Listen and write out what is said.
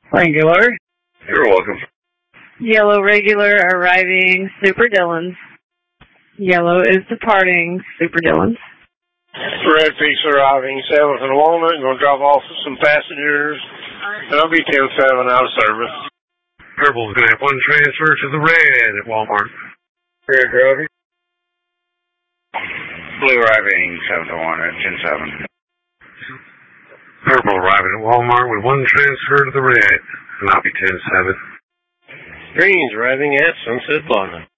Regular. You're welcome. Yellow regular arriving, Super Dillons. Yellow is departing, Super Dillons. Red Peaks arriving, 7th and Walnut, going to drop off some passengers. And I'll be 10-7 out of service. Purple's going to have one transfer to the red at Walmart. Red driving. Blue arriving, 7th and Walnut, 10-7. Purple arriving at Walmart with one transfer to the red, and I'll be 10-7. Green's arriving at Sunset Plaza.